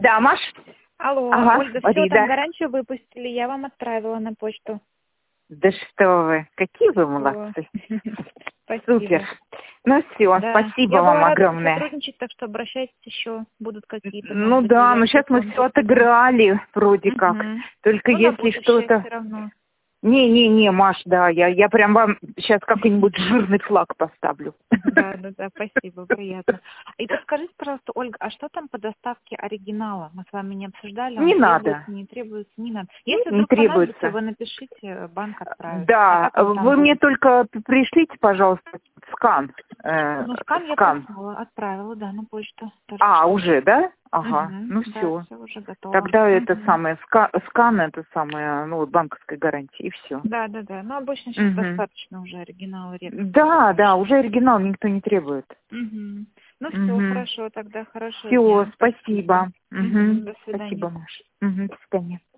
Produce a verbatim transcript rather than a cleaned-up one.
Да, Маш? Алло, Ага, Ольга, все, говори, там да. гарантию выпустили, я вам отправила на почту. Да что вы, какие вы Всё. молодцы. Спасибо. Супер. Ну все, Да. спасибо Я вам была рада огромное. сотрудничать, так что обращайтесь еще, будут какие-то, может Ну быть, да, ну заявки сейчас к мы вам все поступить. отыграли вроде как. Мгм. Только Ну, на если будущее что-то... все равно. Не-не-не, Маш, да, я, я прям вам сейчас какой-нибудь жирный флаг поставлю. Да, да, да, спасибо, приятно. И подскажите, пожалуйста, Ольга, а что там по доставке оригинала? Мы с вами не обсуждали, он Не требуется, надо, не требуется, не надо. не, Если не вдруг понадобится, требуется. вы напишите, банк отправит. А Да, как он там вы мне будет? только пришлите, пожалуйста, скан. э, Ну, скан я скан. послала, отправила, да, на почту. Только А, что. уже, да? Ага, Угу. ну Да, все. все уже готово. Тогда это Угу. самое, ска- скан, это самое, ну, вот банковской гарантии, и все. Да, да, да. Но обычно сейчас Угу. достаточно уже оригинала редко кто Да, да, спрашивает. уже оригинал никто не требует. Угу. Ну все, Угу. хорошо, тогда хорошего Все, дня. Спасибо. спасибо. Угу. Угу. До свидания. Спасибо, Маша. Угу. До свидания.